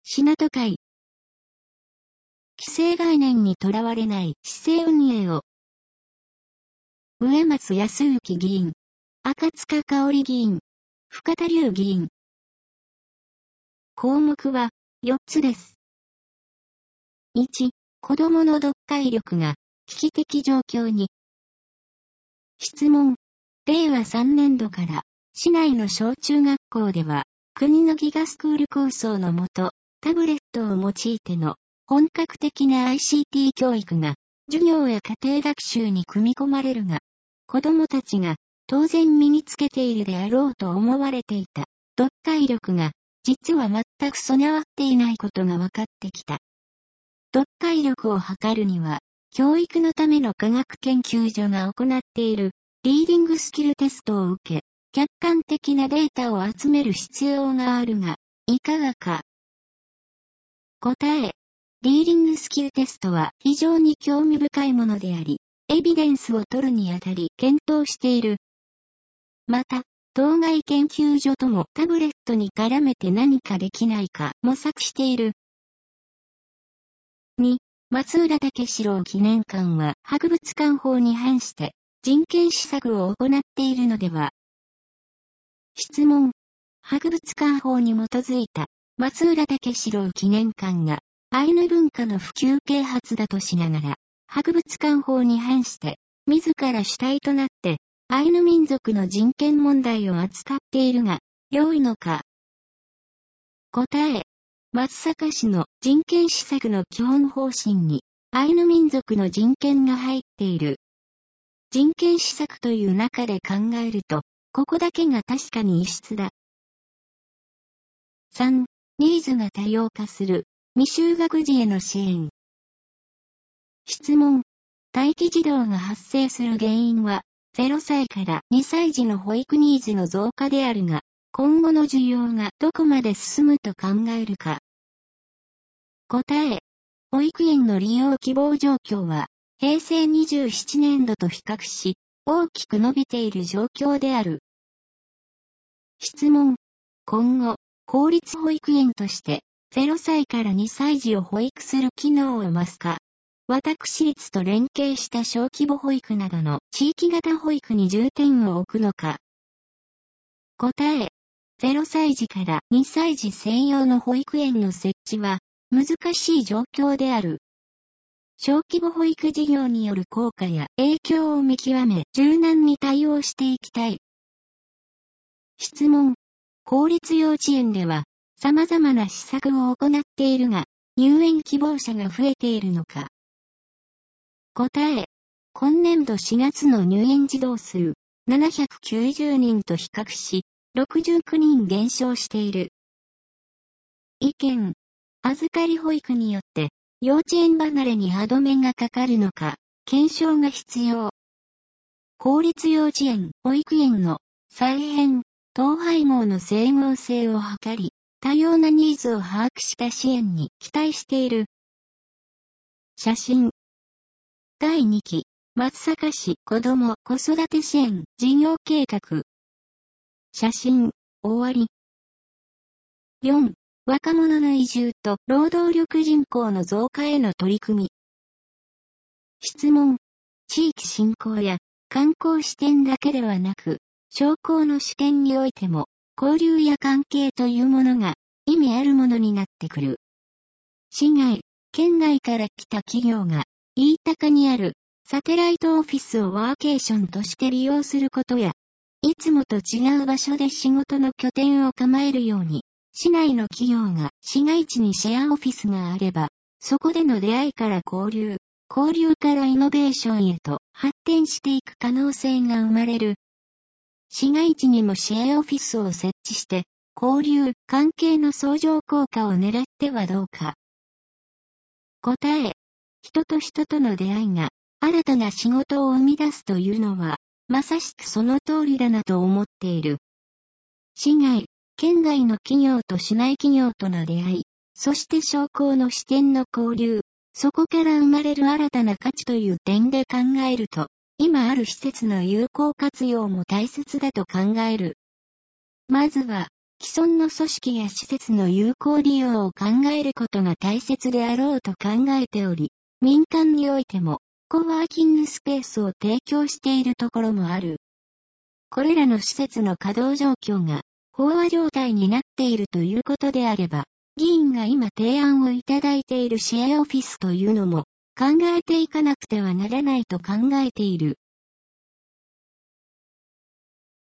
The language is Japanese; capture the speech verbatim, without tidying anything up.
品都会。既成概念にとらわれない市政運営を。植松康之議員、赤塚香織議員、深田龍議員。項目はよっつです。いち、子どもの読解力が危機的状況に。質問。れいわさんねんどから市内の小中学校では国のギガスクール構想のもとタブレットを用いての本格的な アイシーティー 教育が授業や家庭学習に組み込まれるが、子どもたちが当然身につけているであろうと思われていた読解力が実は全く備わっていないことが分かってきた。読解力を測るには、教育のための科学研究所が行っているリーディングスキルテストを受け、客観的なデータを集める必要があるが、いかがか。答え。リーディングスキルテストは非常に興味深いものであり、エビデンスを取るにあたり検討している。また、当該研究所ともタブレットに絡めて何かできないか模索している。に、松浦武四郎記念館は博物館法に反して人権施策を行っているのでは。質問。博物館法に基づいた松浦武四郎記念館がアイヌ文化の普及啓発だとしながら、博物館法に反して自ら主体となってアイヌ民族の人権問題を扱っているが、良いのか。答え。松阪市の人権施策の基本方針にアイヌ民族の人権が入っている。人権施策という中で考えると、ここだけが確かに異質だ。さん、ニーズが多様化する未就学児への支援。質問。待機児童が発生する原因は、ゼロさいからにさい児の保育ニーズの増加であるが、今後の需要がどこまで進むと考えるか。答え。保育園の利用希望状況は、へいせいにじゅうななねんどと比較し、大きく伸びている状況である。質問。今後、公立保育園として、ゼロさいからにさい児を保育する機能を増すか、私立と連携した小規模保育などの地域型保育に重点を置くのか。答え。ゼロさい児からにさい児専用の保育園の設置は難しい状況である。小規模保育事業による効果や影響を見極め柔軟に対応していきたい。質問。公立幼稚園では様々な施策を行っているが、入園希望者が増えているのか。答え。今年度しがつの入園児童数ななひゃくきゅうじゅうにんと比較し、ろくじゅうきゅうにん減少している。意見。預かり保育によって幼稚園離れに歯止めがかかるのか、検証が必要。公立幼稚園、保育園の再編、統廃合の整合性を図り、多様なニーズを把握した支援に期待している。写真。だいにき、松阪市子ども子育て支援事業計画。写真、終わり。よん、若者の移住と労働力人口の増加への取り組み。質問。地域振興や観光視点だけではなく、商工の視点においても、交流や関係というものが意味あるものになってくる。市外、県外から来た企業が、飯高にあるサテライトオフィスをワーケーションとして利用することや、いつもと違う場所で仕事の拠点を構えるように、市内の企業が市街地にシェアオフィスがあれば、そこでの出会いから交流、交流からイノベーションへと発展していく可能性が生まれる。市街地にもシェアオフィスを設置して、交流、関係の相乗効果を狙ってはどうか。答え。人と人との出会いが新たな仕事を生み出すというのは、まさしくその通りだなと思っている。市外、県外の企業と市内企業との出会い、そして商工の視点の交流、そこから生まれる新たな価値という点で考えると、今ある施設の有効活用も大切だと考える。まずは、 既存の組織や施設の有効利用を考えることが大切であろうと考えており、民間においても、コワーキングスペースを提供しているところもある。これらの施設の稼働状況が飽和状態になっているということであれば、議員が今提案をいただいているシェアオフィスというのも考えていかなくてはならないと考えている。